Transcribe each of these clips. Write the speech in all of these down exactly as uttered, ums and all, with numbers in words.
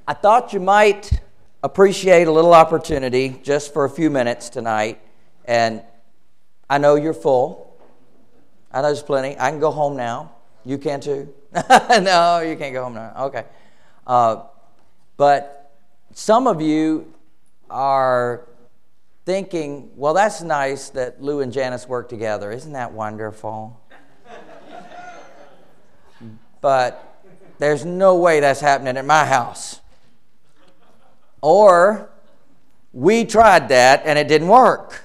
I thought you might appreciate a little opportunity just for a few minutes tonight. And I know you're full. I know there's plenty. I can go home now. You can too? No, you can't go home now. Okay. Uh, but some of you are thinking, well, that's nice that Lou and Janice work together. Isn't that wonderful? But there's no way that's happening at my house. Or we tried that and it didn't work.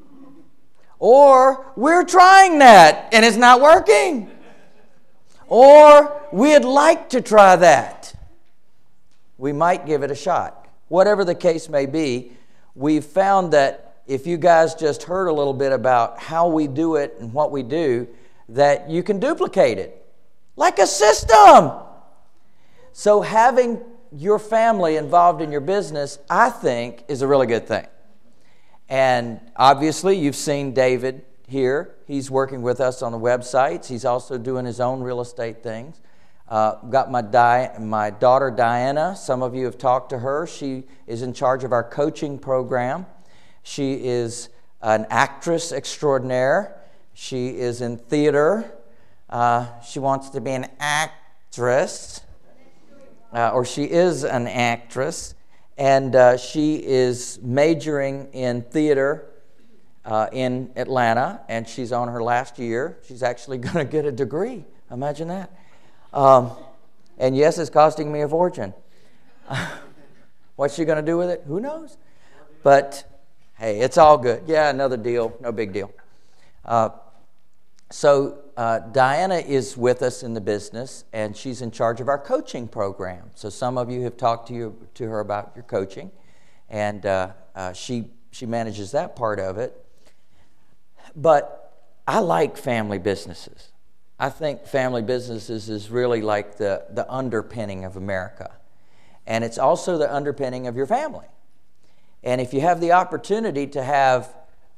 Or we're trying that and it's not working. Or we'd like to try that. We might give it a shot. Whatever the case may be, we've found that if you guys just heard a little bit about how we do it and what we do, that you can duplicate it like a system. So having your family involved in your business, I think, is a really good thing. And obviously, you've seen David here. He's working with us on the websites. He's also doing his own real estate things. Uh, got my, Di- my daughter, Diana. Some of you have talked to her. She is in charge of our coaching program. She is an actress extraordinaire. She is in theater. Uh, she wants to be an actress. Uh, or she is an actress, and uh, she is majoring in theater uh, in Atlanta, and she's on her last year. She's actually going to get a degree. Imagine that. Um, and yes, it's costing me a fortune. What's she going to do with it? Who knows? But hey, it's all good. Yeah, another deal, no big deal. Uh, so uh, Diana is with us in the business, and she's in charge of our coaching program. So some of you have talked to you to her about your coaching, and uh, uh, she she manages that part of it. But I like family businesses. I think family businesses is really like the, the underpinning of America. And it's also the underpinning of your family. And if you have the opportunity to have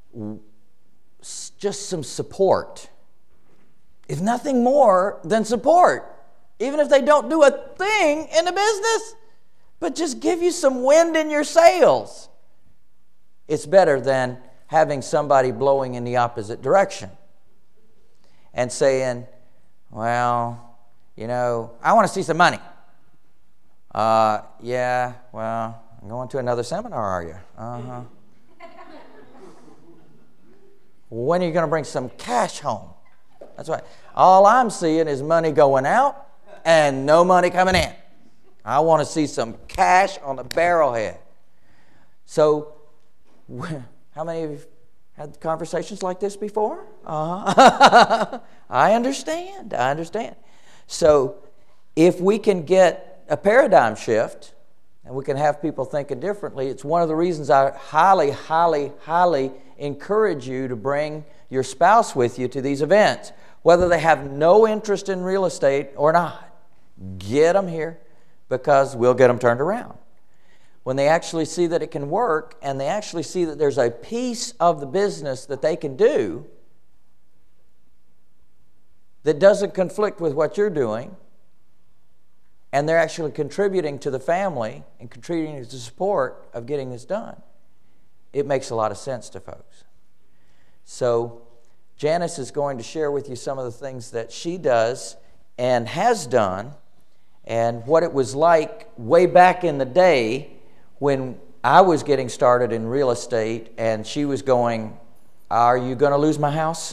just some support, if nothing more than support, even if they don't do a thing in the business, but just give you some wind in your sails, it's better than having somebody blowing in the opposite direction and saying, well, you know, I want to see some money. Uh, yeah, well, I'm going to another seminar, are you? Uh-huh. When are you going to bring some cash home? That's right. All I'm seeing is money going out and no money coming in. I want to see some cash on the barrelhead. So, how many of you have had conversations like this before? Uh-huh. I understand. I understand. So, if we can get a paradigm shift and we can have people thinking differently, it's one of the reasons I highly, highly, highly encourage you to bring your spouse with you to these events. Whether they have no interest in real estate or not, get them here because we'll get them turned around. When they actually see that it can work and they actually see that there's a piece of the business that they can do that doesn't conflict with what you're doing, and they're actually contributing to the family and contributing to the support of getting this done, it makes a lot of sense to folks. So Janice is going to share with you some of the things that she does and has done and what it was like way back in the day when I was getting started in real estate and she was going, are you going to lose my house?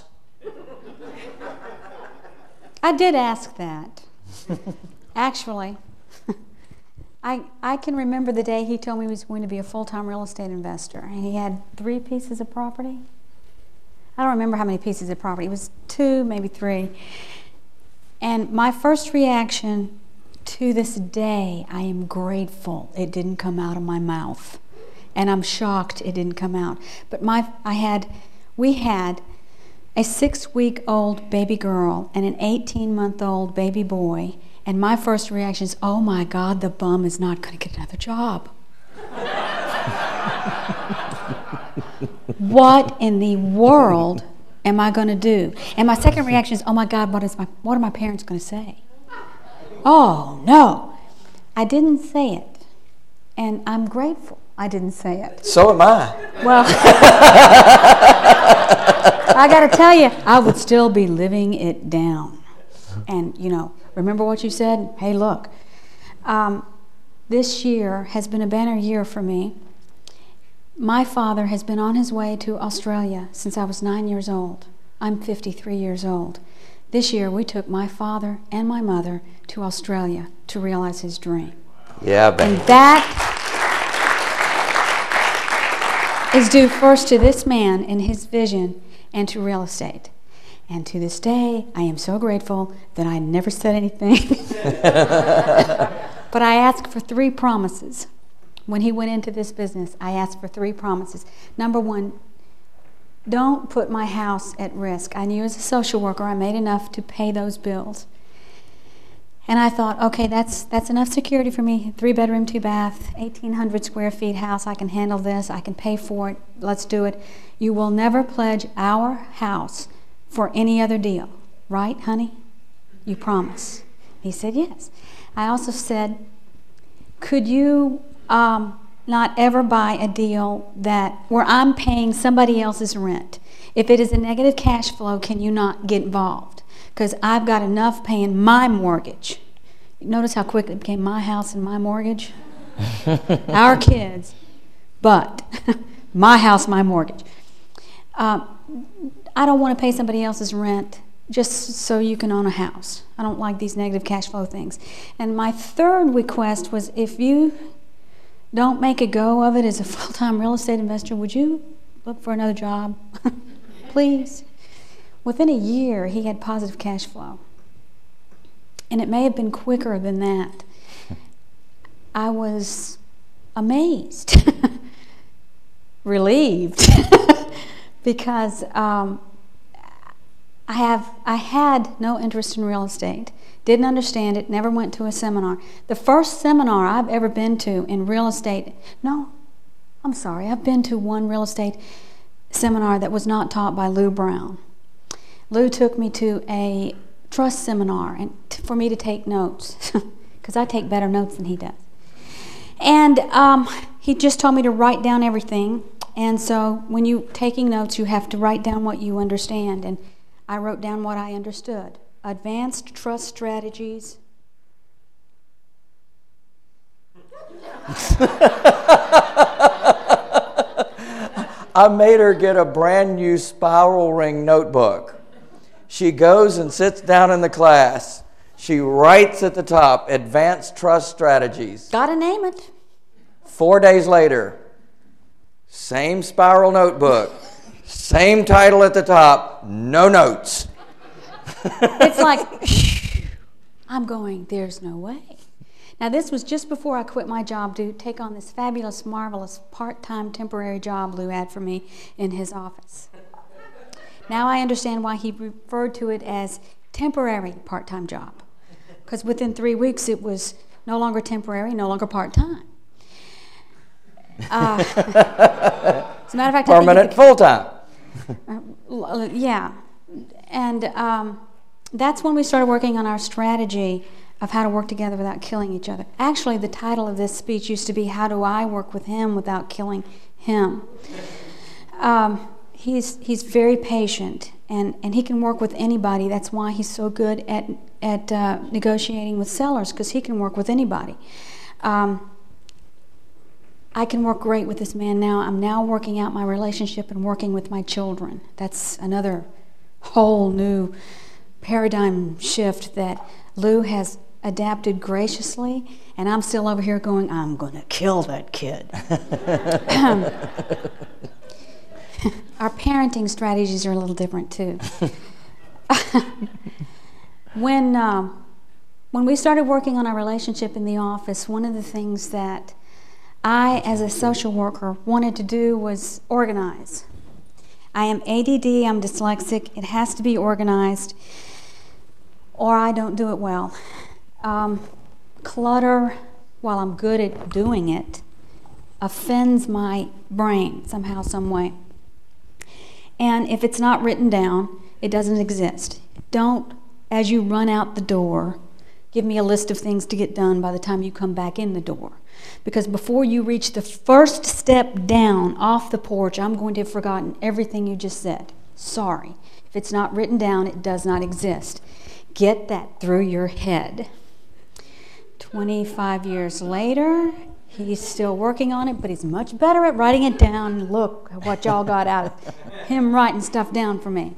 I did ask that. Actually, I I can remember the day he told me he was going to be a full-time real estate investor, and he had three pieces of property. I don't remember how many pieces of property. It was two, maybe three. And my first reaction to this day, I am grateful it didn't come out of my mouth. And I'm shocked it didn't come out. But my I had we had a six-week-old baby girl and an eighteen-month-old baby boy. And my first reaction is, oh my God, the bum is not going to get another job. What in the world am I going to do? And my second reaction is, oh my God, what is my what are my parents going to say? Oh no, I didn't say it. And I'm grateful I didn't say it. So am I. Well, I got to tell you, I would still be living it down. And, you know, remember what you said? Hey, look, um, this year has been a banner year for me. My father has been on his way to Australia since I was nine years old. I'm fifty-three years old. This year we took my father and my mother to Australia to realize his dream. Yeah, baby. And that is due first to this man and his vision and to real estate. And to this day, I am so grateful that I never said anything. But I asked for three promises. When he went into this business, I asked for three promises. Number one, don't put my house at risk. I knew as a social worker I made enough to pay those bills. And I thought, okay, that's that's enough security for me. Three bedroom, two bath, eighteen hundred square feet house. I can handle this. I can pay for it. Let's do it. You will never pledge our house for any other deal. Right, honey? You promise. He said, yes. I also said, could you um, not ever buy a deal that where I'm paying somebody else's rent? If it is a negative cash flow, can you not get involved? Because I've got enough paying my mortgage. Notice how quick it became my house and my mortgage? Our kids, but my house, my mortgage. Um, I don't want to pay somebody else's rent just so you can own a house. I don't like these negative cash flow things. And my third request was, if you don't make a go of it as a full-time real estate investor, would you look for another job? Please. Within a year, he had positive cash flow. And it may have been quicker than that. I was amazed, relieved, because um, I have I had no interest in real estate, didn't understand it, never went to a seminar. The first seminar I've ever been to in real estate, no, I'm sorry, I've been to one real estate seminar that was not taught by Lou Brown. Lou took me to a trust seminar and t- for me to take notes, because I take better notes than he does. And um, he just told me to write down everything. And so when you're taking notes, you have to write down what you understand. And I wrote down what I understood. Advanced trust strategies. I made her get a brand new spiral ring notebook. She goes and sits down in the class. She writes at the top, Advanced Trust Strategies. Gotta name it. Four days later, same spiral notebook, same title at the top, no notes. It's like, I'm going, there's no way. Now, this was just before I quit my job to take on this fabulous, marvelous, part-time temporary job Lou had for me in his office. Now I understand why he referred to it as temporary part-time job, because within three weeks it was no longer temporary, no longer part-time. Uh, as a matter of fact, permanent, full-time. Uh, yeah, and um, that's when we started working on our strategy of how to work together without killing each other. Actually, the title of this speech used to be, How Do I Work with Him Without Killing Him? Um, he's he's very patient, and, and he can work with anybody. That's why he's so good at, at uh, negotiating with sellers, because he can work with anybody. Um, I can work great with this man now. I'm now working out my relationship and working with my children. That's another whole new paradigm shift that Lou has adapted graciously, and I'm still over here going, I'm going to kill that kid. Our parenting strategies are a little different too. when, um, when we started working on our relationship in the office, one of the things that I, as a social worker, wanted to do was organize. I am A D D, I'm dyslexic, it has to be organized, or I don't do it well. Um, clutter, while I'm good at doing it, offends my brain somehow, some way. And if it's not written down, it doesn't exist. Don't, as you run out the door, Give me a list of things to get done by the time you come back in the door. Because before you reach the first step down off the porch, I'm going to have forgotten everything you just said. Sorry. If it's not written down, it does not exist. Get that through your head. twenty-five years later, he's still working on it, but he's much better at writing it down. Look at what y'all got out of him writing stuff down for me.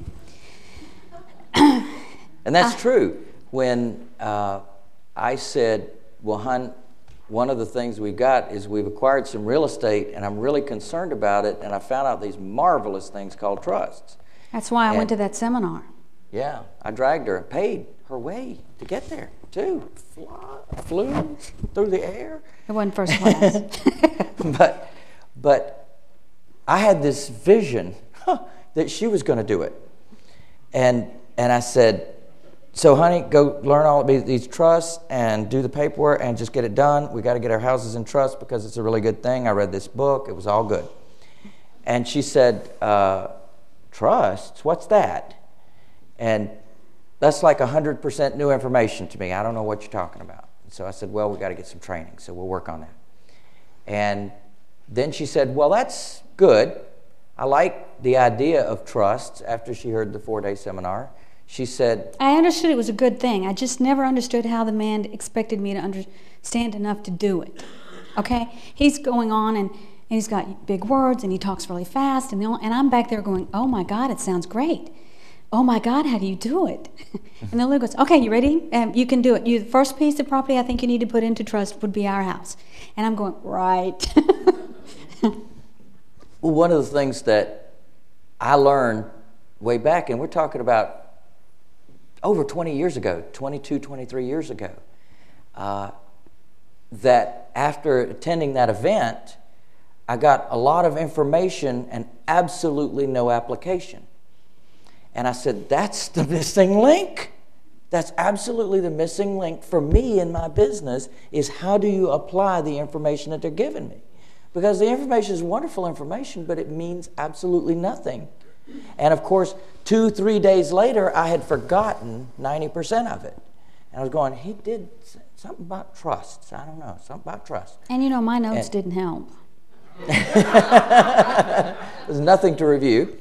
And that's I, true. When uh, I said, well, hon, one of the things we got is we've acquired some real estate, and I'm really concerned about it, and I found out these marvelous things called trusts. That's why I and, went to that seminar. Yeah, I dragged her and paid her way to get there, too. Fly, flew through the air. It wasn't first class. but, but I had this vision huh, that she was going to do it. And, and I said, so, honey, go learn all of these, these trusts and do the paperwork and just get it done. We got to get our houses in trust because it's a really good thing. I read this book. It was all good. And she said, uh, trusts? What's that? And that's like one hundred percent new information to me. I don't know what you're talking about. So I said, well, we got to get some training, so we'll work on that. And then she said, well, that's good. I like the idea of trusts after she heard the four-day seminar. She said, I understood it was a good thing. I just never understood how the man expected me to understand enough to do it. Okay? He's going on and, and he's got big words and he talks really fast. And, the only, and I'm back there going, oh, my God, it sounds great. Oh, my God, how do you do it? And the Lord goes, okay, you ready? Um, you can do it. You, the first piece of property I think you need to put into trust would be our house. And I'm going, right. Well, one of the things that I learned way back, and we're talking about over twenty years ago, twenty-two, twenty-three years ago, uh, that after attending that event, I got a lot of information and absolutely no application. And I said, that's the missing link. That's absolutely the missing link for me in my business is how do you apply the information that they're giving me? Because the information is wonderful information, but it means absolutely nothing. And of course, two, three days later, I had forgotten ninety percent of it. And I was going, he did something about trusts. I don't know, something about trust. And you know, my notes and didn't help. There's nothing to review.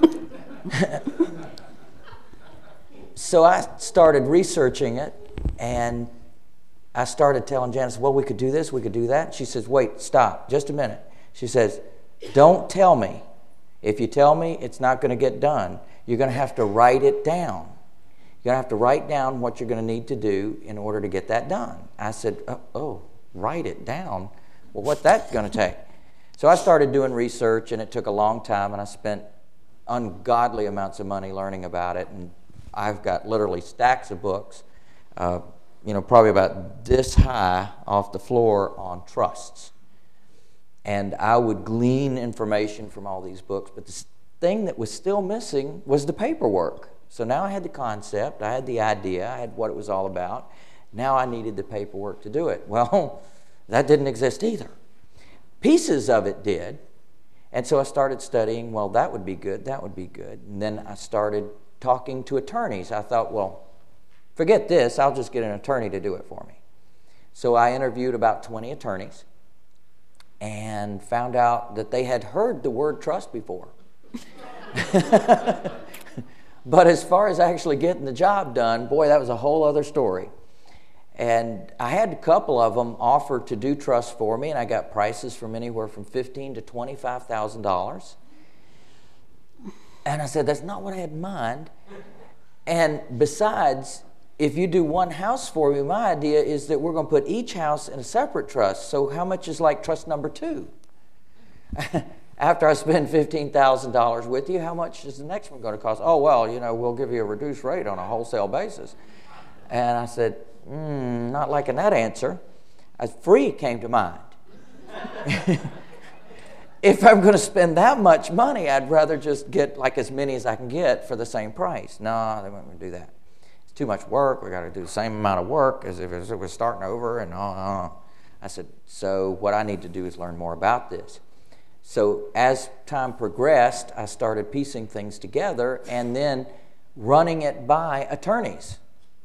So I started researching it, and I started telling Janice, well, we could do this, we could do that. She says, wait, stop, just a minute. She says, don't tell me. If you tell me it's not going to get done, you're going to have to write it down. You're going to have to write down what you're going to need to do in order to get that done. I said, oh, oh write it down? Well, what's that going to take? So I started doing research, and it took a long time, and I spent ungodly amounts of money learning about it, and I've got literally stacks of books, uh, you know, probably about this high off the floor on trusts. And I would glean information from all these books, but the thing that was still missing was the paperwork. So now I had the concept, I had the idea, I had what it was all about. Now I needed the paperwork to do it. Well, that didn't exist either. Pieces of it did. And so I started studying, well, that would be good, that would be good. And then I started talking to attorneys. I thought, well, forget this, I'll just get an attorney to do it for me. So I interviewed about twenty attorneys and found out that they had heard the word trust before. But as far as actually getting the job done, boy, that was a whole other story. And I had a couple of them offer to do trust for me, and I got prices from anywhere from fifteen thousand dollars to twenty-five thousand dollars. And I said, that's not what I had in mind. And besides, if you do one house for me, my idea is that we're going to put each house in a separate trust. So how much is like trust number two? After I spend fifteen thousand dollars with you, how much is the next one going to cost? Oh, well, you know, we'll give you a reduced rate on a wholesale basis. And I said, hmm, not liking that answer. As free came to mind. If I'm going to spend that much money, I'd rather just get like as many as I can get for the same price. No, they weren't going to do that. It's too much work. We got to do the same amount of work as if it was starting over. And uh, uh. I said, so what I need to do is learn more about this. So as time progressed, I started piecing things together and then running it by attorneys.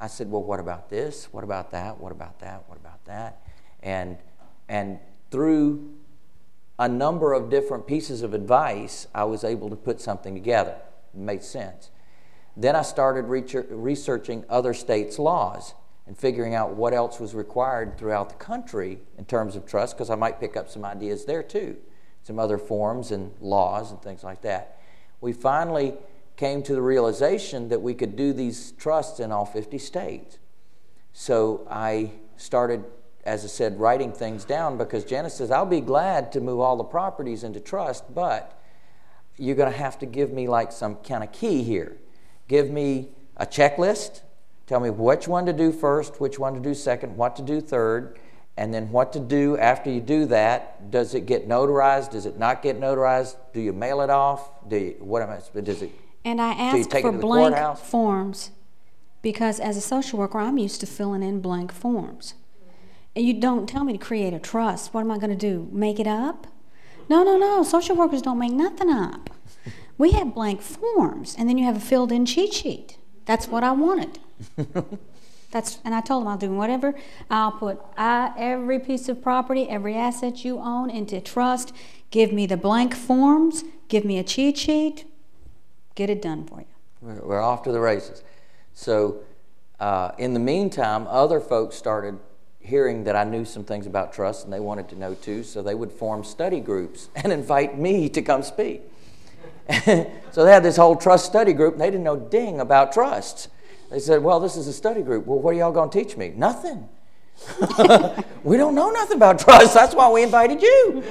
I said, well, what about this? What about that? What about that? What about that? And, and through a number of different pieces of advice, I was able to put something together. It made sense. Then I started researching other states' laws and figuring out what else was required throughout the country in terms of trust, because I might pick up some ideas there too, some other forms and laws and things like that. We finally came to the realization that we could do these trusts in all fifty states. So I started, as I said, writing things down, because Janice says, I'll be glad to move all the properties into trust, but you're going to have to give me like some kind of key here. Give me a checklist. Tell me which one to do first, which one to do second, what to do third, and then what to do after you do that. Does it get notarized? Does it not get notarized? Do you mail it off? Do you, what am I, does it? And I ask for blank forms because as a social worker, I'm used to filling in blank forms. And you don't tell me to create a trust. What am I going to do? Make it up? No, no, no. Social workers don't make nothing up. We have blank forms, and then you have a filled-in cheat sheet. That's what I wanted. That's, and I told them I'll do whatever. I'll put I, every piece of property, every asset you own into trust. Give me the blank forms. Give me a cheat sheet. Get it done for you. We're, we're off to the races. So uh, in the meantime, other folks started hearing that I knew some things about trust, and they wanted to know too, so they would form study groups and invite me to come speak. So they had this whole trust study group, and they didn't know ding about trusts. They said, well, this is a study group. Well, what are y'all going to teach me? Nothing. We don't know nothing about trust. That's why we invited you.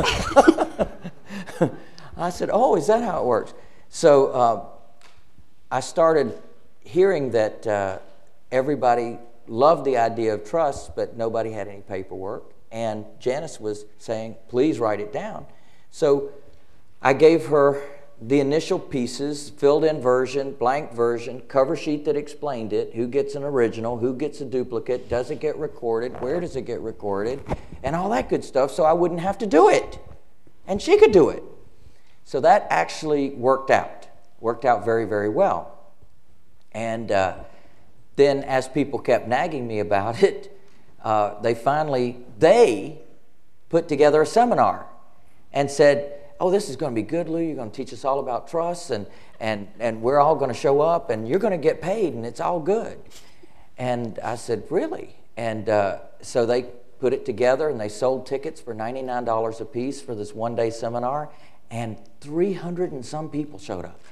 I said, oh, is that how it works? So uh, I started hearing that uh, everybody loved the idea of trust, but nobody had any paperwork. And Janice was saying, please write it down. So I gave her the initial pieces, filled-in version, blank version, cover sheet that explained it, who gets an original, who gets a duplicate, does it get recorded, where does it get recorded, and all that good stuff, so I wouldn't have to do it. And she could do it. So that actually worked out, worked out very, very well. And uh, then as people kept nagging me about it, uh, they finally, they put together a seminar and said, oh, this is going to be good, Lou. You're going to teach us all about trusts, and, and, and we're all going to show up, and you're going to get paid, and it's all good. And I said, really? And uh, so they put it together, and they sold tickets for ninety-nine dollars a piece for this one-day seminar, and three hundred and some people showed up.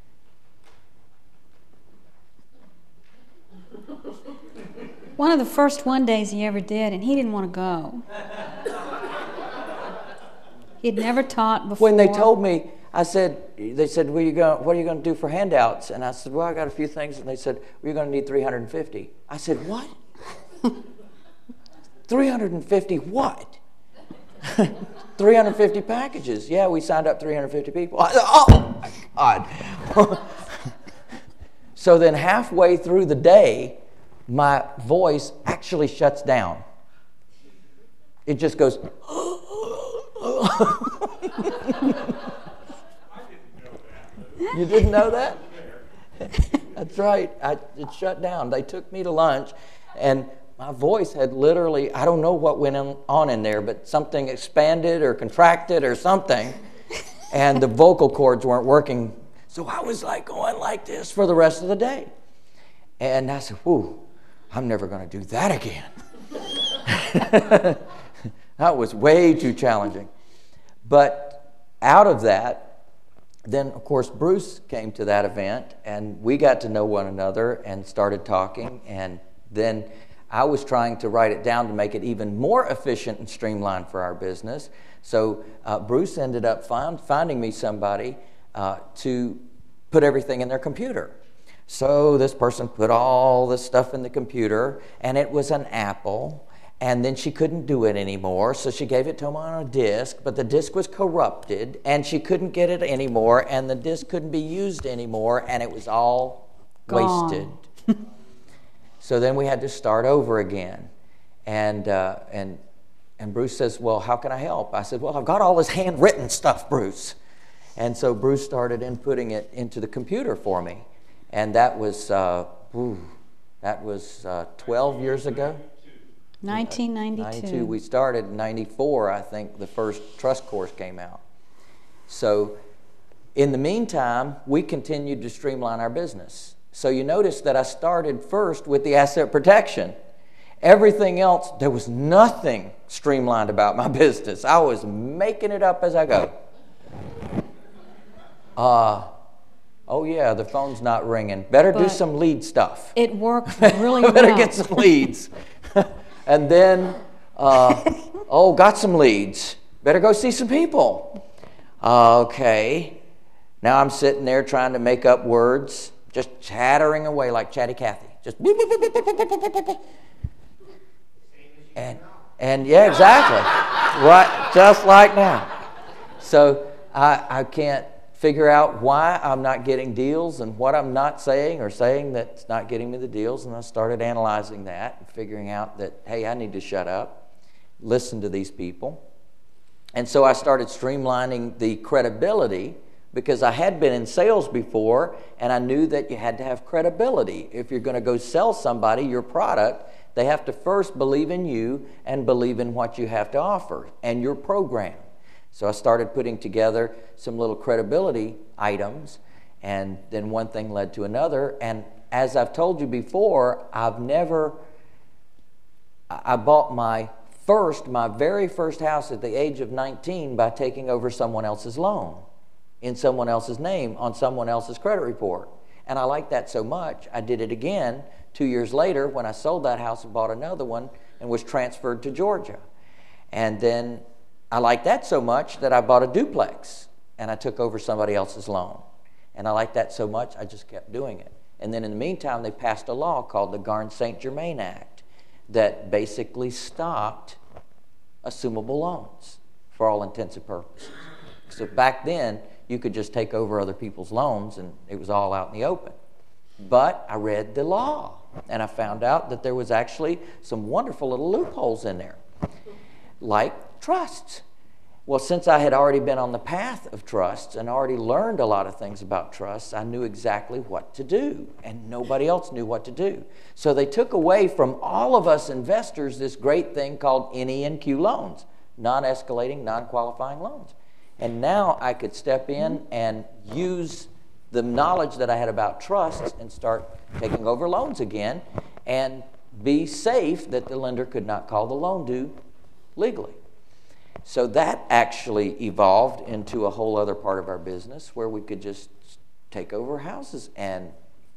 One of the first one-days he ever did, and he didn't want to go. He'd never taught before. When they told me, I said, they said, well, you going, what are you going to do for handouts? And I said, well, I got a few things. And they said, well, you're going to need three hundred fifty. I said, what? three hundred fifty what? three hundred fifty packages. Yeah, we signed up three hundred fifty people. I said, oh, my God. So then halfway through the day, my voice actually shuts down. It just goes, you didn't know that? That's right. I, it shut down. They took me to lunch, and my voice had literally, I don't know what went on in there, but something expanded or contracted or something, and the vocal cords weren't working. So I was like going like this for the rest of the day. And I said, whew, I'm never going to do that again. That was way too challenging. But out of that, then, of course, Bruce came to that event, and we got to know one another and started talking. And then I was trying to write it down to make it even more efficient and streamlined for our business. So uh, Bruce ended up find, finding me somebody uh, to put everything in their computer. So this person put all this stuff in the computer, and it was an Apple. And then she couldn't do it anymore, so she gave it to him on a disc, but the disc was corrupted, and she couldn't get it anymore, and the disc couldn't be used anymore, and it was all Gone. wasted. So then we had to start over again. And, uh, and, and Bruce says, well, how can I help? I said, well, I've got all this handwritten stuff, Bruce. And so Bruce started inputting it into the computer for me. And that was, uh, ooh, That was uh, twelve years ago. nineteen ninety-two. ninety-two. We started in ninety-four, I think the first trust course came out. So in the meantime, we continued to streamline our business. So you notice that I started first with the asset protection. Everything else, there was nothing streamlined about my business. I was making it up as I go. Uh, oh yeah, the phone's not ringing. Better But do some lead stuff. It worked really well. Better get some leads. And then, uh, oh, got some leads. Better go see some people. Uh, okay. Now I'm sitting there trying to make up words, just chattering away like Chatty Cathy. Just beep, beep, beep, beep, beep, beep, beep, beep, beep. And, and yeah, exactly. Right, just like now. So I, I can't figure out why I'm not getting deals and what I'm not saying or saying that's not getting me the deals. And I started analyzing that and figuring out that, hey, I need to shut up, listen to these people. And so I started streamlining the credibility, because I had been in sales before and I knew that you had to have credibility. If you're going to go sell somebody your product, they have to first believe in you and believe in what you have to offer and your program. So I started putting together some little credibility items, and then one thing led to another. And as I've told you before, I've never, I bought my first, my very first house at the age of nineteen by taking over someone else's loan in someone else's name on someone else's credit report. And I liked that so much, I did it again two years later when I sold that house and bought another one and was transferred to Georgia. And then I liked that so much that I bought a duplex and I took over somebody else's loan. And I liked that so much, I just kept doing it. And then in the meantime, they passed a law called the Garn-Saint Germain Act that basically stopped assumable loans for all intents and purposes. So back then, you could just take over other people's loans and it was all out in the open. But I read the law and I found out that there was actually some wonderful little loopholes in there, like trusts. Well, since I had already been on the path of trusts and already learned a lot of things about trusts, I knew exactly what to do, and nobody else knew what to do. So they took away from all of us investors this great thing called N E N Q loans, non-escalating, non-qualifying loans. And now I could step in and use the knowledge that I had about trusts and start taking over loans again and be safe that the lender could not call the loan due legally. So that actually evolved into a whole other part of our business where we could just take over houses and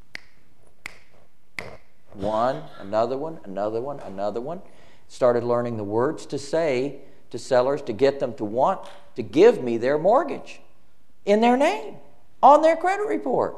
one, another one, another one, another one. Started learning the words to say to sellers to get them to want to give me their mortgage in their name, on their credit report.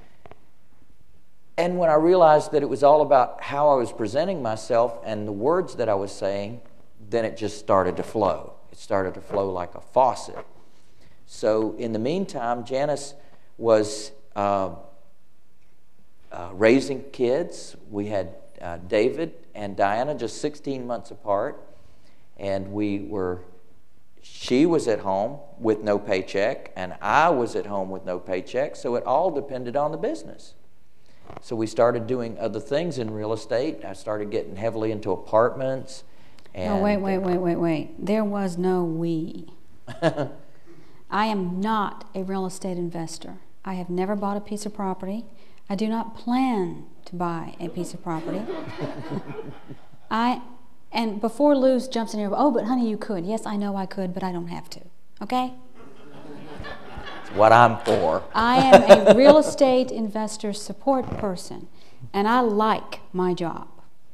And when I realized that it was all about how I was presenting myself and the words that I was saying, then it just started to flow. It started to flow like a faucet. So in the meantime, Janice was uh, uh, raising kids. We had uh, David and Diana just sixteen months apart. And we were, she was at home with no paycheck, and I was at home with no paycheck, so it all depended on the business. So we started doing other things in real estate. I started getting heavily into apartments. And no, wait, wait, wait, wait, wait. There was no we. I am not a real estate investor. I have never bought a piece of property. I do not plan to buy a piece of property. I... And before Luz jumps in here, oh, but honey, you could. Yes, I know I could, but I don't have to. Okay? That's what I'm for. I am a real estate investor support person, and I like my job.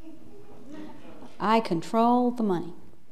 I control the money.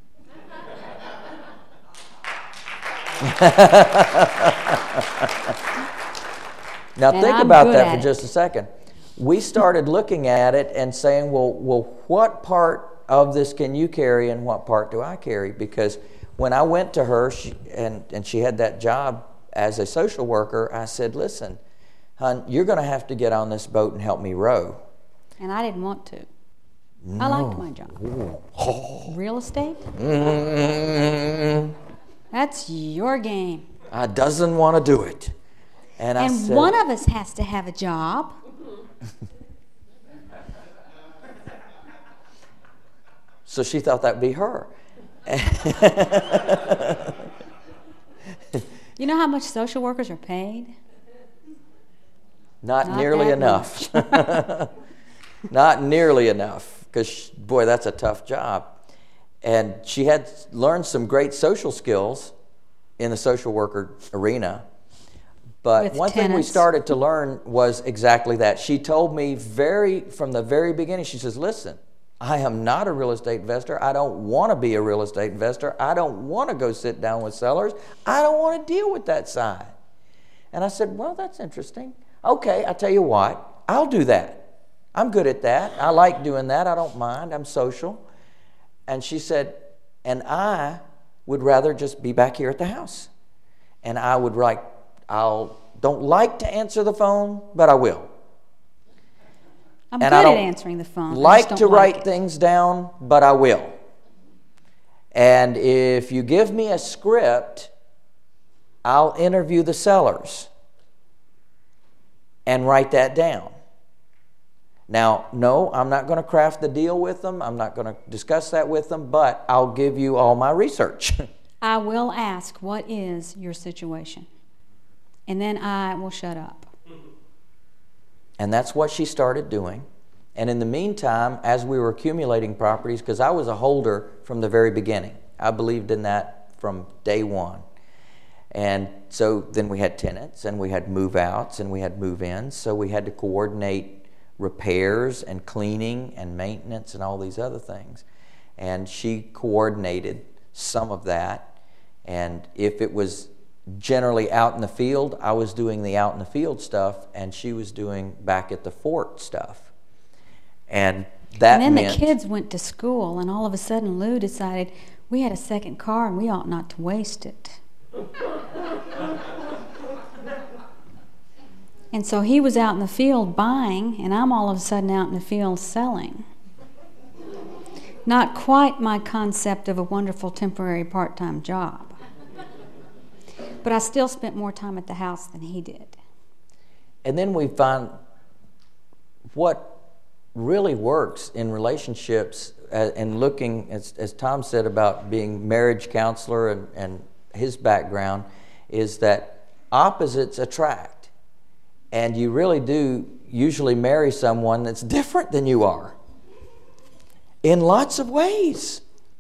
Now And think I'm about good that at for just a second. We started looking at it and saying, well, well, what part of this can you carry and what part do I carry? Because when I went to her she, and, and she had that job as a social worker, I said, listen, hon, you're going to have to get on this boat and help me row. And I didn't want to. No. I liked my job. Oh. Real estate? Mm-hmm. That's your game. I doesn't want to do it. And, I And said, one of us has to have a job. So she thought that'd be her. You know how much social workers are paid? Not, Not nearly that enough. Not nearly enough, because, boy, that's a tough job. And she had learned some great social skills in the social worker arena. But With one thing we tenants. started to learn was exactly that. She told me very from the very beginning, she says, listen, I am not a real estate investor. I don't want to be a real estate investor. I don't want to go sit down with sellers. I don't want to deal with that side. And I said, well, that's interesting. Okay, I tell you what, I'll do that. I'm good at that. I like doing that. I don't mind. I'm social. And she said, and I would rather just be back here at the house. And I would like, I'll don't like to answer the phone, but I will. I'm And good I at don't answering the phone. I just like don't to like write it. things down, but I will. And if you give me a script, I'll interview the sellers and write that down. Now, no, I'm not going to craft the deal with them. I'm not going to discuss that with them, but I'll give you all my research. I will ask, what is your situation? And then I will shut up. And that's what she started doing. And in the meantime, as we were accumulating properties, because I was a holder from the very beginning, I believed in that from day one. And so then we had tenants, and we had move-outs, and we had move-ins, so we had to coordinate repairs and cleaning and maintenance and all these other things. And she coordinated some of that. And if it was generally out in the field, I was doing the out in the field stuff, and she was doing back at the fort stuff. And that And then meant, the kids went to school, and all of a sudden Lou decided we had a second car and we ought not to waste it. And so he was out in the field buying, and I'm all of a sudden out in the field selling. Not quite my concept of a wonderful temporary part-time job. But I still spent more time at the house than he did. and then we find what really works in relationships, uh, and looking, as, as Tom said about being marriage counselor and, and his background, is that opposites attract. And you really do usually marry someone that's different than you are in lots of ways,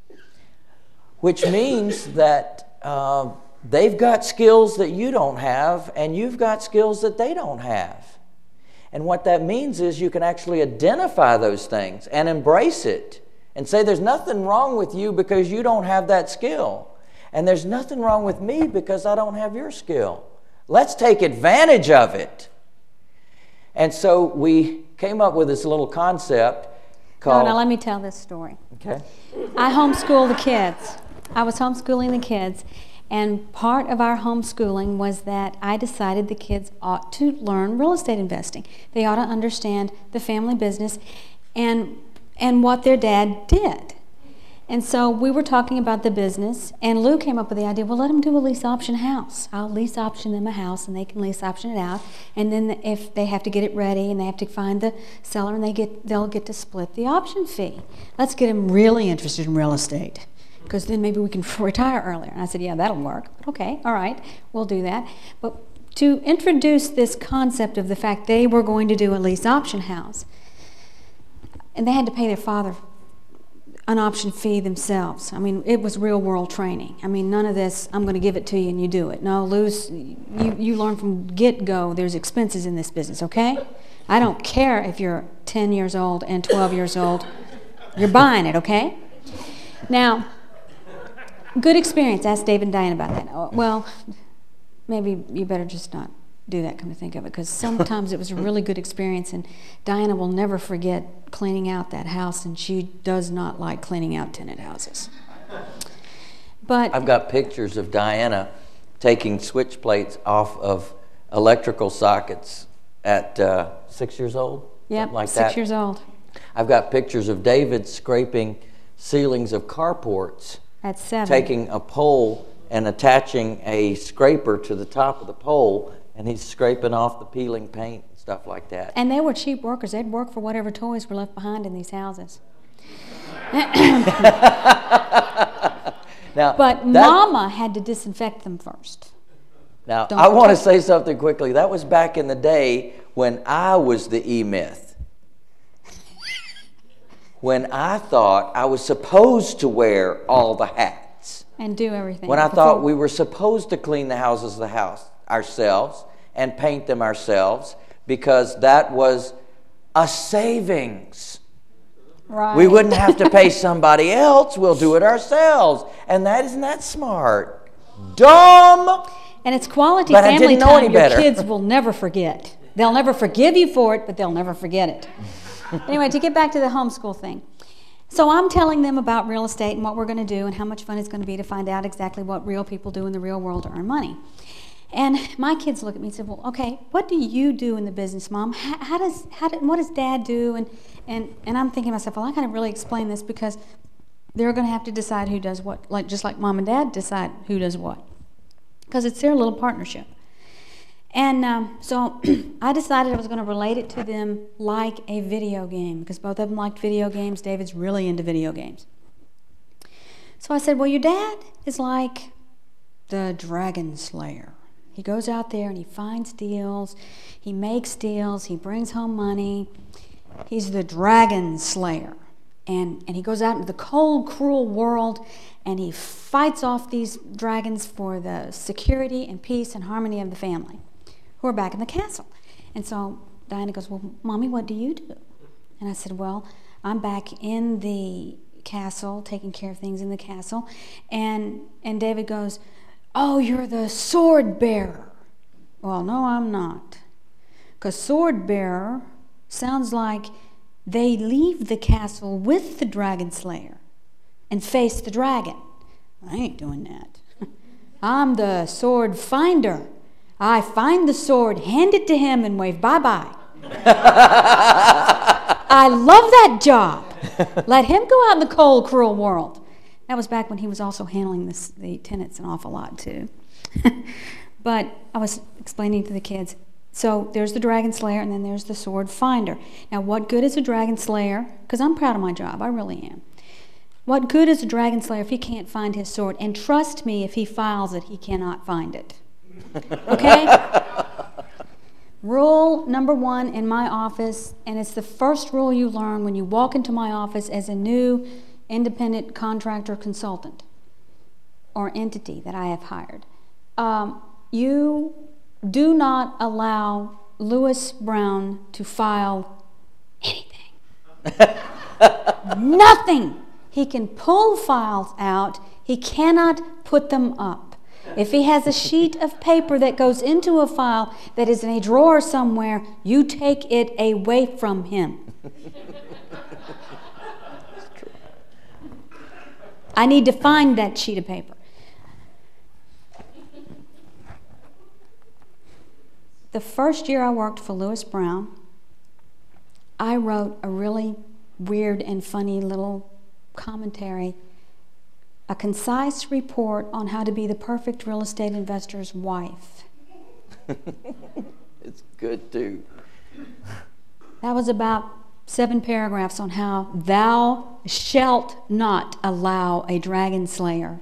which means that uh, they've got skills that you don't have, and you've got skills that they don't have. And what that means is you can actually identify those things and embrace it and say there's nothing wrong with you because you don't have that skill. And there's nothing wrong with me because I don't have your skill. Let's take advantage of it. And so we came up with this little concept called... No, now let me tell this story. Okay. I homeschool the kids. I was homeschooling the kids, and part of our homeschooling was that I decided the kids ought to learn real estate investing. They ought to understand the family business and and what their dad did. And so we were talking about the business, and Lou came up with the idea, well, let them do a lease option house. I'll lease option them a house, and they can lease option it out. And then if they have to get it ready and they have to find the seller, and they get, they'll get to split the option fee. Let's get them really interested in real estate, because then maybe we can retire earlier. And I said, yeah, that'll work. Okay, all right, we'll do that. But to introduce this concept of the fact they were going to do a lease option house, and they had to pay their father an option fee themselves. I mean, it was real world training. I mean, none of this, I'm going to give it to you and you do it. No, Lou's, you, you learn from get-go there's expenses in this business, okay? I don't care if you're ten years old and twelve years old. You're buying it, okay? Now, good experience. Ask David and Diane about that. Oh, well, maybe you better just not do that, come to think of it, because sometimes it was a really good experience, and Diana will never forget cleaning out that house, and she does not like cleaning out tenant houses. But I've got pictures of Diana taking switch plates off of electrical sockets at uh, six years old. Yep, like six that. years old. I've got pictures of David scraping ceilings of carports, At seven. taking a pole and attaching a scraper to the top of the pole, and he's scraping off the peeling paint and stuff like that. And they were cheap workers. They'd work for whatever toys were left behind in these houses. Now, but that, Mama had to disinfect them first. Now, Don't I want to touch say something quickly. That was back in the day when I was the E-Myth. When I thought I was supposed to wear all the hats. And do everything. When I before. thought we were supposed to clean the houses of the house ourselves and paint them ourselves because that was a savings. Right. We wouldn't have to pay somebody else. We'll do it ourselves. And that isn't that smart. Dumb. And it's quality But I family didn't know any time your better. kids will never forget. They'll never forgive you for it, but they'll never forget it. Anyway, to get back to the homeschool thing. So I'm telling them about real estate and what we're going to do and how much fun it's going to be to find out exactly what real people do in the real world to earn money. And my kids look at me and say, well, okay, what do you do in the business, Mom? How, how does, how do, what does Dad do? And, and, and I'm thinking to myself, well, I got to really explain this because they're going to have to decide who does what, like just like Mom and Dad decide who does what. Because it's their little partnership. And um, so I decided I was going to relate it to them like a video game, because both of them liked video games. David's really into video games. So I said, well, your dad is like the Dragon Slayer. He goes out there and he finds deals, he makes deals, he brings home money. He's the Dragon Slayer. And, and he goes out into the cold, cruel world and he fights off these dragons for the security and peace and harmony of the family who are back in the castle. And so Diana goes, well, Mommy, what do you do? And I said, well, I'm back in the castle, taking care of things in the castle. And, and David goes, oh, you're the sword bearer. Well, no, I'm not. Because sword bearer sounds like they leave the castle with the dragon slayer and face the dragon. I ain't doing that. I'm the sword finder. I find the sword, hand it to him, and wave bye-bye. I love that job. Let him go out in the cold, cruel world. That was back when he was also handling this, the tenants an awful lot, too. But I was explaining to the kids, so there's the dragon slayer, and then there's the sword finder. Now, what good is a dragon slayer? Because I'm proud of my job. I really am. What good is a dragon slayer if he can't find his sword? And trust me, if he files it, he cannot find it. Okay? Rule number one in my office, and it's the first rule you learn when you walk into my office as a new independent contractor consultant or entity that I have hired. Um, you do not allow Lewis Brown to file anything. Nothing. He can pull files out. He cannot put them up. If he has a sheet of paper that goes into a file that is in a drawer somewhere, you take it away from him. I need to find that sheet of paper. The first year I worked for Lewis Brown, I wrote a really weird and funny little commentary, a concise report on how to be the perfect real estate investor's wife. It's good too. That was about seven paragraphs on how thou shalt not allow a dragon slayer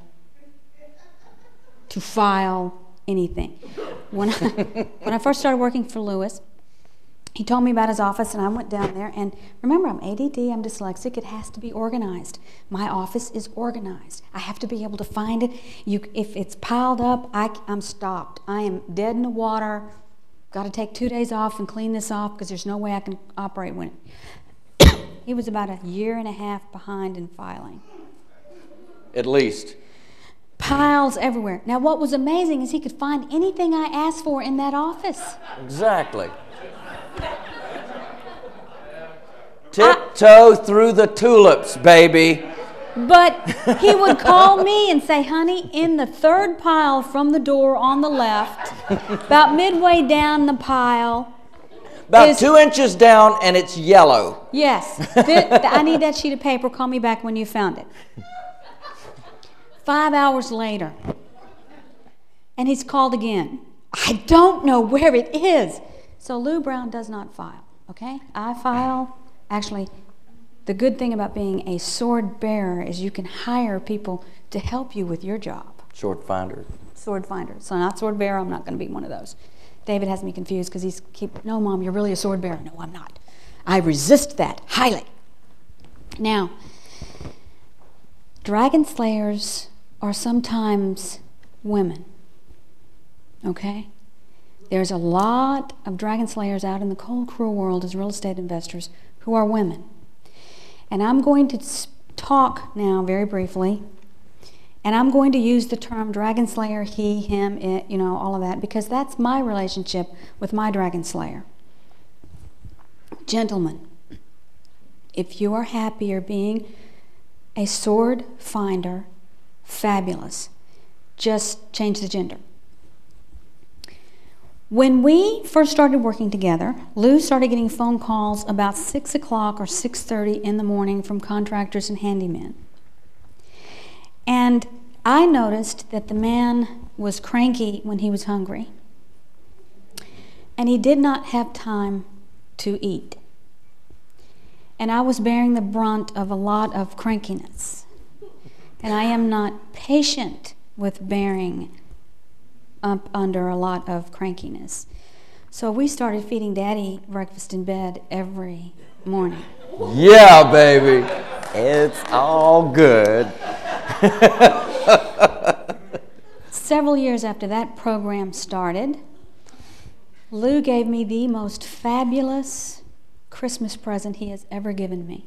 to file anything. When I, when I first started working for Lewis, he told me about his office, and I went down there, and remember, I'm A D D, I'm dyslexic, it has to be organized. My office is organized. I have to be able to find it. You, if it's piled up, I, I'm stopped. I am dead in the water. Got to take two days off and clean this off because there's no way I can operate when it. He was about a year and a half behind in filing. At least. Piles everywhere. Now, what was amazing is he could find anything I asked for in that office. Exactly. Tiptoe through the tulips, baby. But he would call me and say, honey, in the third pile from the door on the left, about midway down the pile. About is, two inches down, and it's yellow. Yes. Th- I need that sheet of paper. Call me back when you found it. Five hours later, and he's called again. I don't know where it is. So Lou Brown does not file, okay? I file. Actually, the good thing about being a sword bearer is you can hire people to help you with your job. Sword finder. Sword finder. So not sword bearer, I'm not going to be one of those. David has me confused because he's keep, no, Mom, you're really a sword bearer. No, I'm not. I resist that highly. Now, dragon slayers are sometimes women, okay? There's a lot of dragon slayers out in the cold, cruel world as real estate investors who are women. And I'm going to talk now very briefly, and I'm going to use the term dragon slayer, he, him, it, you know, all of that, because that's my relationship with my dragon slayer. Gentlemen, if you are happier being a sword finder, fabulous. Just change the gender. When we first started working together, Lou started getting phone calls about six o'clock or six thirty in the morning from contractors and handymen. And I noticed that the man was cranky when he was hungry. And he did not have time to eat. And I was bearing the brunt of a lot of crankiness. And I am not patient with bearing up under a lot of crankiness. So we started feeding Daddy breakfast in bed every morning. Yeah, baby. It's all good. Several years after that program started, Lou gave me the most fabulous Christmas present he has ever given me.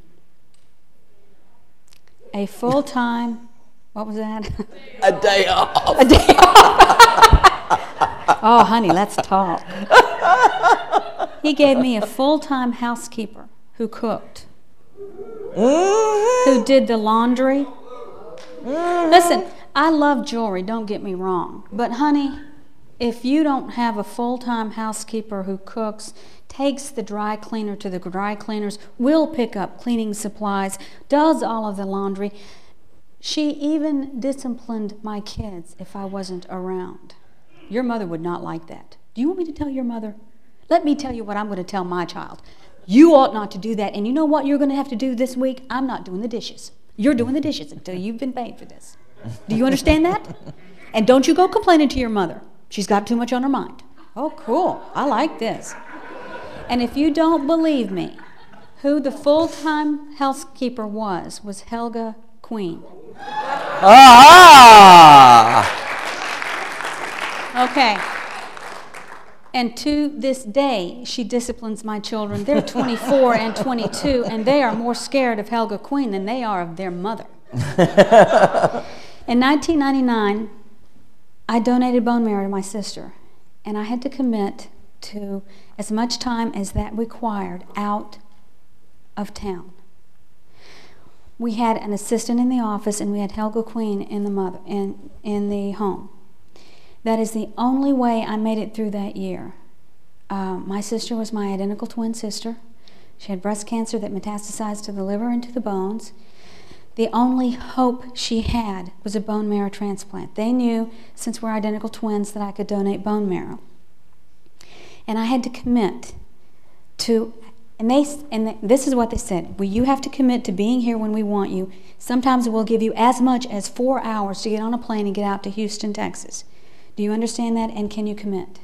A full-time, what was that? A day off. A day off. Oh, honey, let's talk. He gave me a full-time housekeeper who cooked, Mm-hmm. who did the laundry. Mm-hmm. Listen, I love jewelry, don't get me wrong. But honey, if you don't have a full-time housekeeper who cooks, takes the dry cleaner to the dry cleaners, will pick up cleaning supplies, does all of the laundry. She even disciplined my kids if I wasn't around. Your mother would not like that. Do you want me to tell your mother? Let me tell you what I'm going to tell my child. You ought not to do that. And you know what you're going to have to do this week? I'm not doing the dishes. You're doing the dishes until you've been paid for this. Do you understand that? And don't you go complaining to your mother. She's got too much on her mind. Oh, cool. I like this. And if you don't believe me, who the full-time housekeeper was, was Helga Queen. Ah! Okay. And to this day, she disciplines my children. They're twenty-four and twenty-two, and they are more scared of Helga Queen than they are of their mother. In nineteen ninety-nine, I donated bone marrow to my sister, and I had to commit to as much time as that required out of town. We had an assistant in the office, and we had Helga Queen in the mother in, in the home. That is the only way I made it through that year. Uh, my sister was my identical twin sister. She had breast cancer that metastasized to the liver and to the bones. The only hope she had was a bone marrow transplant. They knew, since we're identical twins, that I could donate bone marrow. And I had to commit to, and they, and this is what they said, well, you have to commit to being here when we want you. Sometimes we'll give you as much as four hours to get on a plane and get out to Houston, Texas. Do you understand that? And can you commit?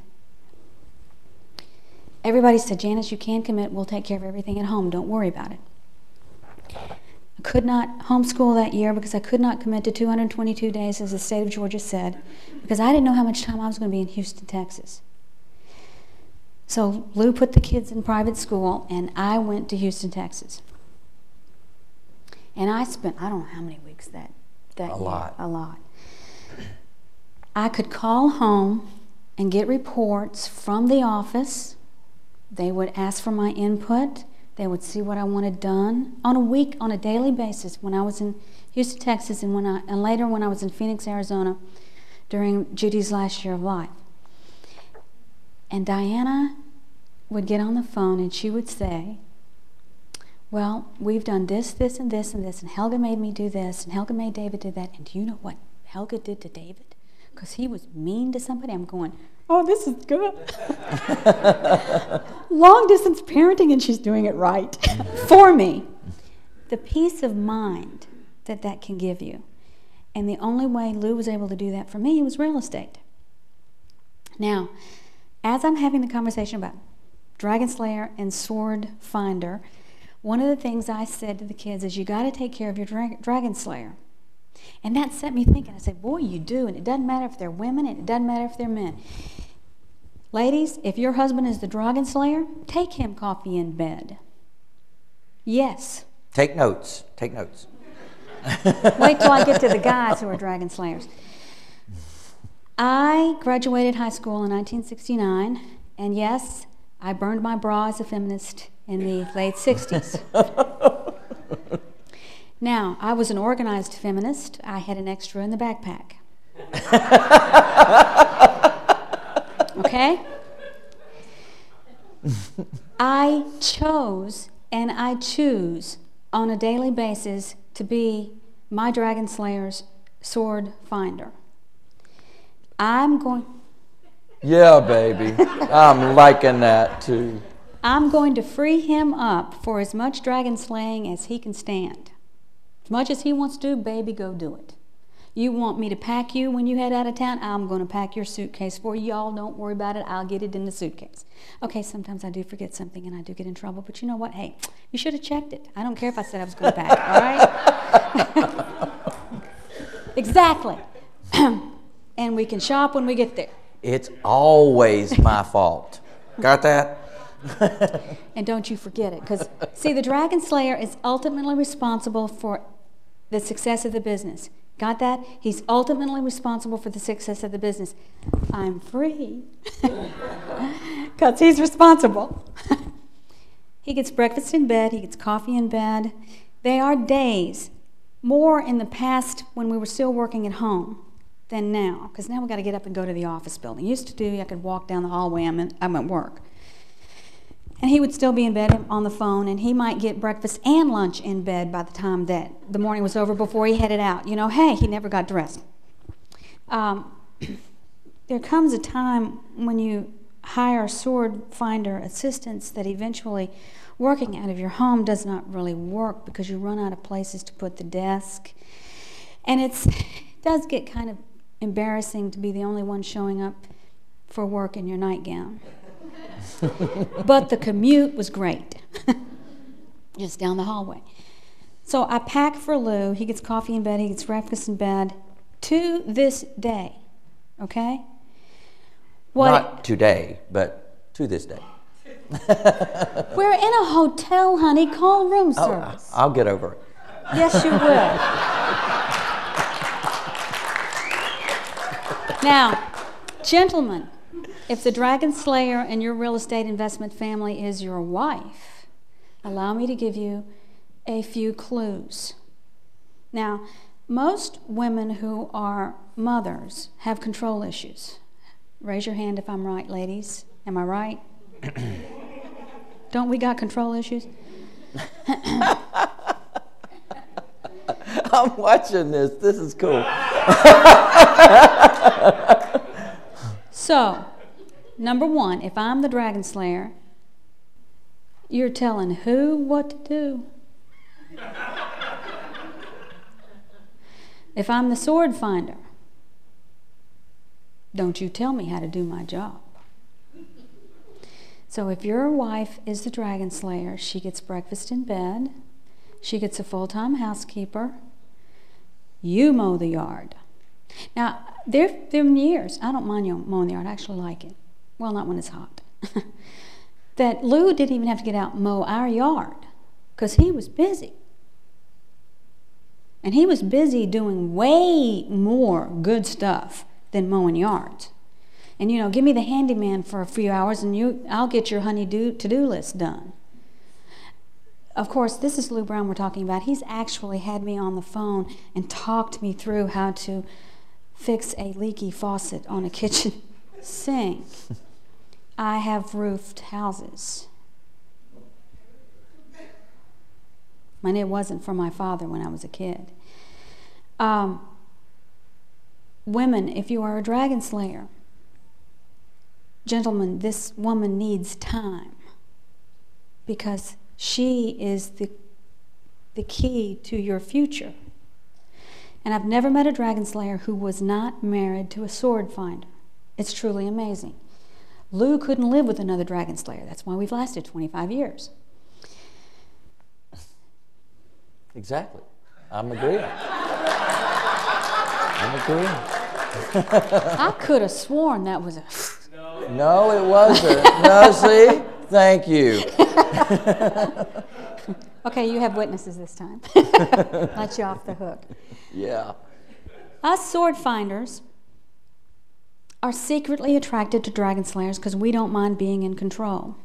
Everybody said, Janice, you can commit. We'll take care of everything at home. Don't worry about it. I could not homeschool that year because I could not commit to two hundred twenty-two days, as the state of Georgia said, because I didn't know how much time I was going to be in Houston, Texas. So Lou put the kids in private school, and I went to Houston, Texas. And I spent, I don't know how many weeks that, that A year. lot. A lot. I could call home and get reports from the office. They would ask for my input. They would see what I wanted done on a week, on a daily basis when I was in Houston, Texas, and, when I, and later when I was in Phoenix, Arizona during Judy's last year of life. And Diana would get on the phone and she would say, well, we've done this, this, and this, and this, and Helga made me do this, and Helga made David do that, and do you know what Helga did to David? Because he was mean to somebody. I'm going, oh, this is good. Long distance parenting, and she's doing it right for me. the peace of mind that that can give you. And the only way Lou was able to do that for me was real estate. Now, as I'm having the conversation about Dragon Slayer and Sword Finder, one of the things I said to the kids is, you got to take care of your dra- Dragon Slayer. And that set me thinking. I said, boy, you do. And it doesn't matter if they're women, and it doesn't matter if they're men. Ladies, if your husband is the Dragon Slayer, take him coffee in bed. Yes. Take notes. Take notes. Wait till I get to the guys who are Dragon Slayers. I graduated high school in nineteen sixty-nine, and yes, I burned my bra as a feminist in the late sixties. Now, I was an organized feminist. I had an extra in the backpack. Okay? I chose and I choose on a daily basis to be my Dragon Slayer's sword finder. I'm going... Yeah, baby. I'm liking that too. I'm going to free him up for as much dragon slaying as he can stand. As much as he wants to do, baby, go do it. You want me to pack you when you head out of town? I'm going to pack your suitcase for you. Y'all don't worry about it. I'll get it in the suitcase. Okay, sometimes I do forget something and I do get in trouble, but you know what? Hey, you should have checked it. I don't care if I said I was going to pack it, all right? Exactly. And we can shop when we get there. It's always my fault. Got that? And don't you forget it, because see, the Dragon Slayer is ultimately responsible for the success of the business. Got that? He's ultimately responsible for the success of the business. I'm free because he's responsible. He gets breakfast in bed. He gets coffee in bed. They are days more in the past when we were still working at home than now, because now we got to get up and go to the office building. Used to do, I could walk down the hallway. I'm, in, I'm at work. And he would still be in bed on the phone, and he might get breakfast and lunch in bed by the time that the morning was over before he headed out. You know, hey, he never got dressed. Um, there comes a time when you hire sword finder assistants that eventually working out of your home does not really work because you run out of places to put the desk. And it's, it does get kind of embarrassing to be the only one showing up for work in your nightgown. But the commute was great, just down the hallway. So I pack for Lou. He gets coffee in bed. He gets breakfast in bed. To this day, okay? What Not today, but to this day. We're in a hotel, honey. Call room Oh, service. I'll get over it. Yes, you will. Now, gentlemen, if the Dragon Slayer in your real estate investment family is your wife, allow me to give you a few clues. Now, most women who are mothers have control issues. Raise your hand if I'm right, ladies. Am I right? Don't we got control issues? I'm watching this. This is cool. So, number one, if I'm the Dragon Slayer, you're telling who what to do. If I'm the sword finder, don't you tell me how to do my job. So if your wife is the Dragon Slayer, she gets breakfast in bed, she gets a full-time housekeeper, you mow the yard. Now, there have been years, I don't mind you mowing the yard, I actually like it. Well, not when it's hot. That Lou didn't even have to get out and mow our yard because he was busy. And he was busy doing way more good stuff than mowing yards. And, you know, give me the handyman for a few hours and you, I'll get your honey-do to-do list done. Of course, this is Lou Brown we're talking about. He's actually had me on the phone and talked me through how to fix a leaky faucet on a kitchen sink. I have roofed houses. And it wasn't for my father when I was a kid. Um, women, if you are a Dragon Slayer, gentlemen, this woman needs time because she is the the key to your future. And I've never met a dragon slayer who was not married to a sword finder. It's truly amazing. Lou couldn't live with another dragon slayer. That's why we've lasted twenty-five years. Exactly. I'm agreeing. I'm agreeing. I could have sworn that was a... No, it wasn't. No, see? Thank you. Okay, you have witnesses this time. Let you off the hook. Yeah. Us sword finders are secretly attracted to dragon slayers because we don't mind being in control.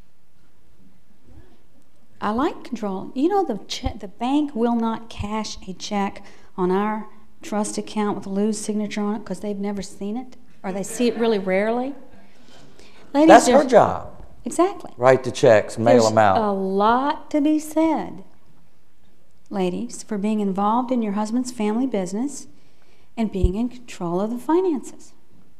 I like control. You know, the che- the bank will not cash a check on our trust account with Lou's signature on it because they've never seen it, or they see it really rarely. Ladies, That's her job. Exactly. Write the checks, mail There's them out. a lot to be said, ladies, for being involved in your husband's family business and being in control of the finances.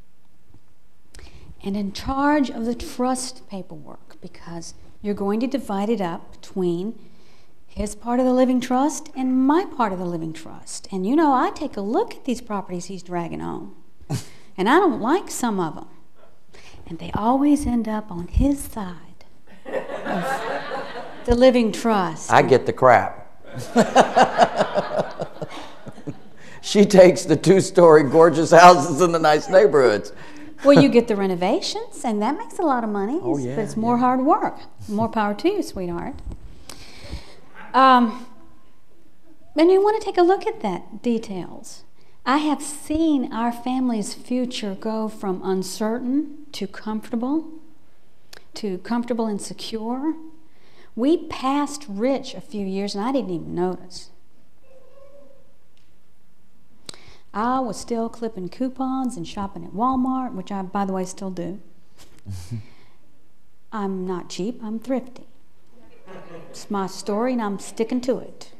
And in charge of the trust paperwork, because you're going to divide it up between his part of the living trust and my part of the living trust. And you know, I take a look at these properties he's dragging on, and I don't like some of them. And they always end up on his side of the living trust. I get the crap. She takes the two-story gorgeous houses in the nice neighborhoods. Well, you get the renovations, and that makes a lot of money. Oh, yeah, but it's more yeah. hard work. More power to you, sweetheart. Um, and you want to take a look at that details. I have seen our family's future go from uncertain to comfortable, to comfortable and secure. We passed rich a few years, and I didn't even notice. I was still clipping coupons and shopping at Walmart, which I, by the way, still do. I'm not cheap, I'm thrifty. It's my story, and I'm sticking to it.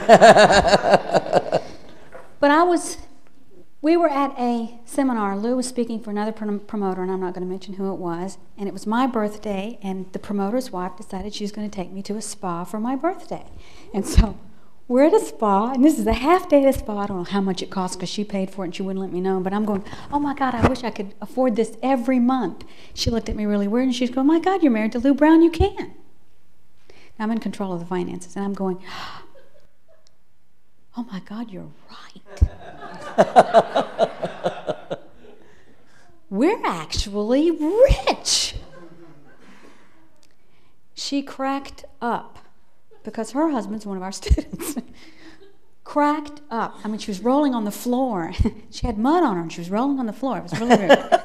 But I was, we were at a seminar. Lou was speaking for another prom- promoter, and I'm not going to mention who it was. And it was my birthday, and the promoter's wife decided she was going to take me to a spa for my birthday. And so we're at a spa, and this is a half day at a spa. I don't know how much it cost because she paid for it and she wouldn't let me know. But I'm going, oh my God, I wish I could afford this every month. She looked at me really weird, and she's going, my God, you're married to Lou Brown, you can. Now I'm in control of the finances, and I'm going, oh my God, you're right. We're actually rich. She cracked up because her husband's one of our students. Cracked up. I mean, she was rolling on the floor. She had mud on her, and she was rolling on the floor. It was really weird.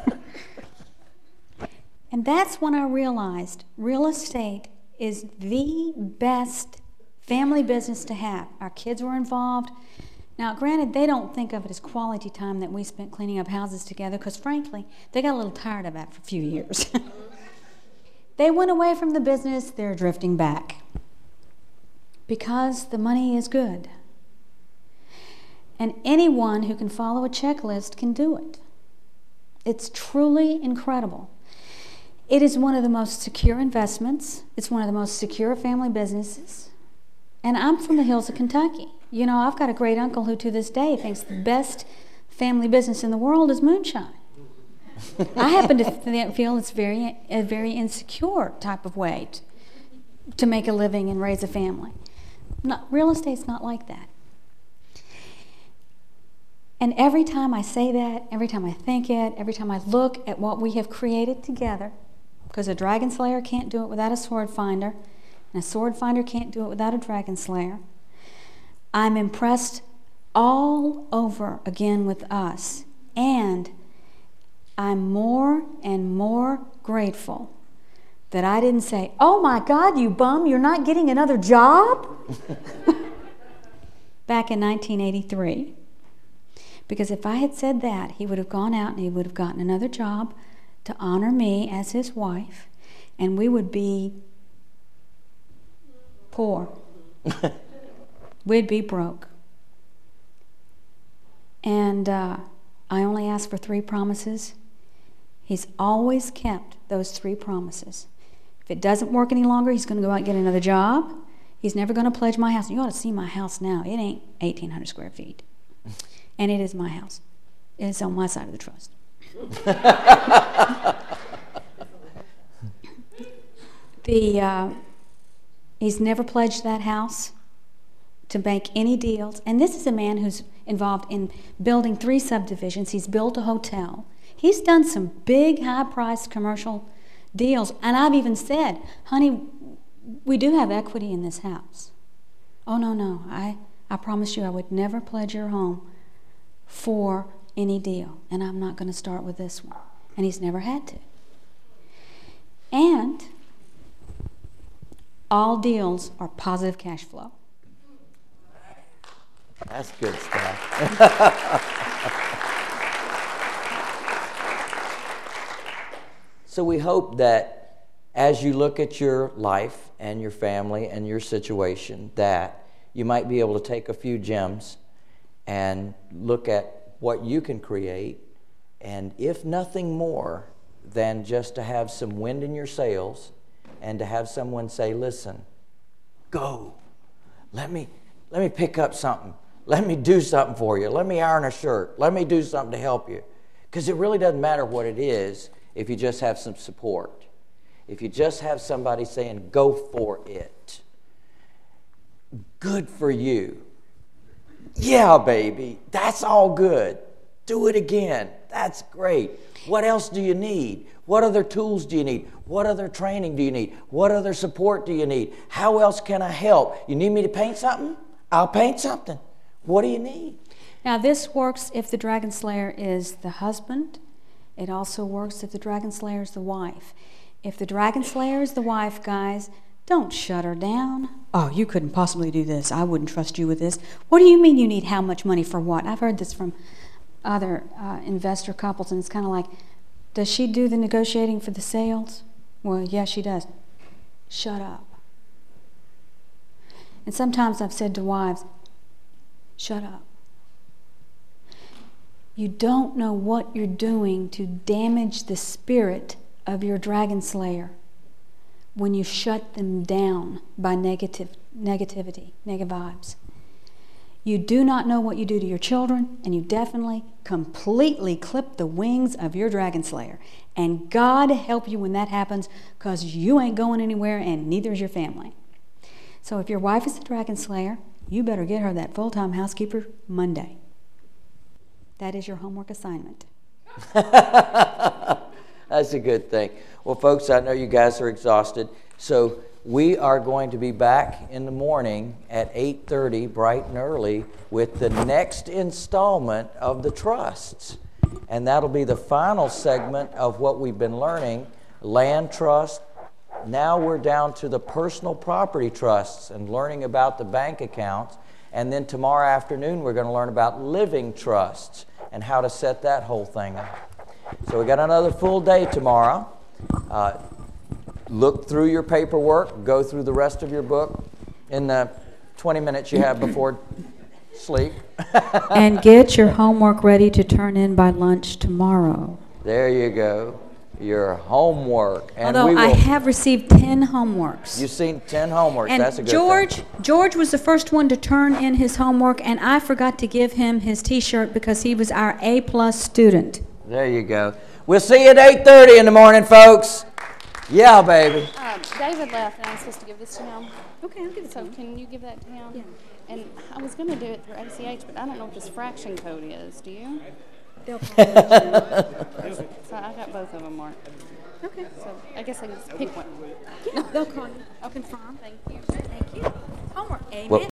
And that's when I realized real estate is the best family business to have. Our kids were involved. Now, granted, they don't think of it as quality time that we spent cleaning up houses together because, frankly, they got a little tired of that for a few years. They went away from the business. They're drifting back because the money is good. And anyone who can follow a checklist can do it. It's truly incredible. It is one of the most secure investments. It's one of the most secure family businesses. And I'm from the hills of Kentucky. You know, I've got a great uncle who to this day thinks the best family business in the world is moonshine. I happen to th- feel it's very a very insecure type of way to, to make a living and raise a family. Not, real estate's not like that. And every time I say that, every time I think it, every time I look at what we have created together, because a dragon slayer can't do it without a sword finder, and a sword finder can't do it without a dragon slayer, I'm impressed all over again with us. And I'm more and more grateful that I didn't say, oh my God, you bum, you're not getting another job? Back in nineteen eighty-three. Because if I had said that, he would have gone out and he would have gotten another job to honor me as his wife, and we would be poor. We'd be broke. And uh, I only asked for three promises. He's always kept those three promises. If it doesn't work any longer, he's going to go out and get another job. He's never going to pledge my house. You ought to see my house now. It ain't eighteen hundred square feet. And it is my house. It's on my side of the trust. the uh, He's never pledged that house to make any deals. And this is a man who's involved in building three subdivisions. He's built a hotel. He's done some big, high-priced commercial deals. And I've even said, honey, we do have equity in this house. Oh, no, no. I, I promise you I would never pledge your home for any deal. And I'm not going to start with this one. And he's never had to. And all deals are positive cash flow. That's good stuff. So we hope that as you look at your life and your family and your situation, that you might be able to take a few gems and look at what you can create, and if nothing more than just to have some wind in your sails and to have someone say, listen, go. Let me, let me pick up something. Let me do something for you. Let me iron a shirt. Let me do something to help you. Because it really doesn't matter what it is if you just have some support. If you just have somebody saying, go for it. Good for you. Yeah, baby, that's all good. Do it again. That's great. What else do you need? What other tools do you need? What other training do you need? What other support do you need? How else can I help? You need me to paint something? I'll paint something. What do you need? Now, this works if the dragon slayer is the husband. It also works if the dragon slayer is the wife. If the dragon slayer is the wife, guys, don't shut her down. Oh, you couldn't possibly do this. I wouldn't trust you with this. What do you mean you need how much money for what? I've heard this from other uh, investor couples, and it's kind of like, does she do the negotiating for the sales? Well, yeah, she does. Shut up. And sometimes I've said to wives, shut up. You don't know what you're doing to damage the spirit of your dragon slayer when you shut them down by negative negativity, negative vibes. You do not know what you do to your children, and you definitely completely clip the wings of your dragon slayer. And God help you when that happens, because you ain't going anywhere and neither is your family. So if your wife is the dragon slayer, you better get her that full-time housekeeper Monday. That is your homework assignment. That's a good thing. Well, folks, I know you guys are exhausted, so we are going to be back in the morning at eight thirty, bright and early, with the next installment of the trusts. And that'll be the final segment of what we've been learning, land trust. Now we're down to the personal property trusts and learning about the bank accounts. And then tomorrow afternoon, we're going to learn about living trusts and how to set that whole thing up. So we got another full day tomorrow. Uh, look through your paperwork. Go through the rest of your book in the twenty minutes you have before sleep. And get your homework ready to turn in by lunch tomorrow. There you go. Your homework. And Although we will, I have received ten homeworks. You've seen ten homeworks. And That's a good George, thing. George was the first one to turn in his homework, and I forgot to give him his T-shirt because he was our A-plus student. There you go. We'll see you at eight thirty in the morning, folks. Yeah, baby. Um, David left, and I'm supposed to give this to him. Okay, I'll give it to So him. can you give that to him? Yeah. And I was going to do it through A C H, but I don't know what this fraction code is. Do you? They'll call you. So I got both of them marked. Okay. So I guess I can just pick one. Yeah, they'll call you. I'll confirm. Thank you. Thank you. Homework. Amen. Well,